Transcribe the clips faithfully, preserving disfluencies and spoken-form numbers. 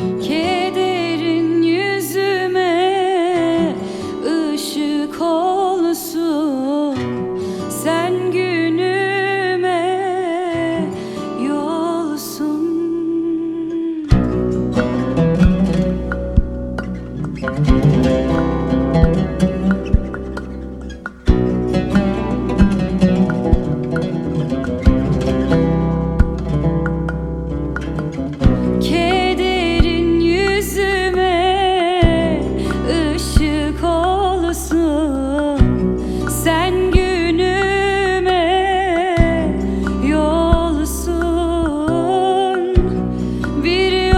Kederin yüzüme ışık olsun, sen günüme yolsun. Kederin yüzüme ışık olsun, sen günüme yolsun. Bir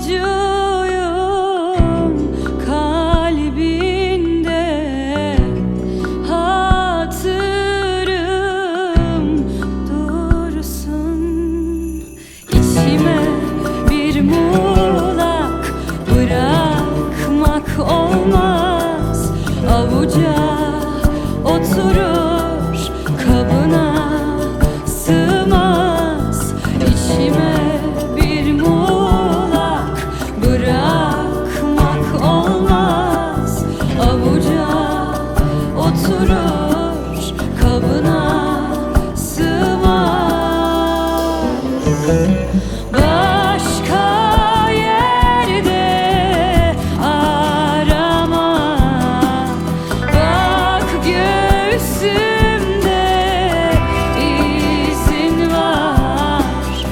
yolcuyum kalbinde, hatırım dursun. İçime bir muğlak bırakmak olmaz, avuca oturur kabına sığmaz. İçime bir muğlak bırakmak olmaz, avuca oturur kabına sığmaz. Başka yerde arama, bak göğsümde izin var.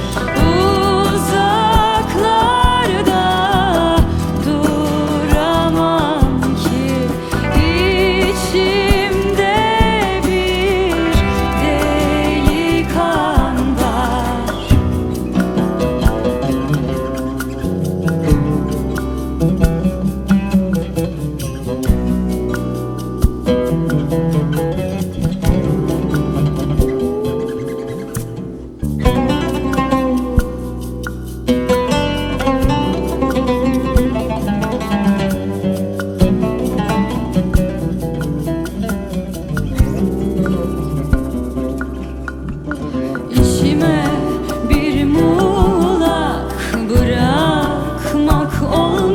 Uzaklarda duramam ki, içimde bir deli kan var. İçime bir muğlak bırakmak olmaz,